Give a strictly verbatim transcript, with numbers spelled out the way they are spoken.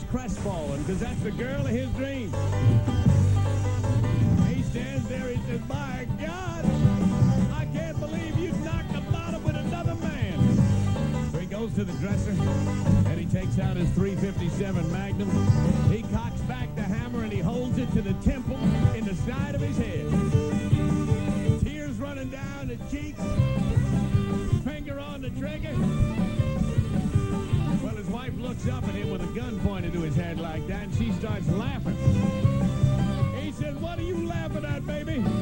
crestfallen, because that's the girl of his dreams. He stands there, he says, my God, I can't believe you knocked the bottom with another man. So he goes to the dresser, and he takes out his three fifty-seven Magnum. He cocks back the hammer, and he holds it to the temple in the side of his head. Tears running down the cheeks, finger on the trigger. Well, his wife looks up at him with a gun pointed to his head like that, and she starts laughing. He says, what are you laughing at, baby?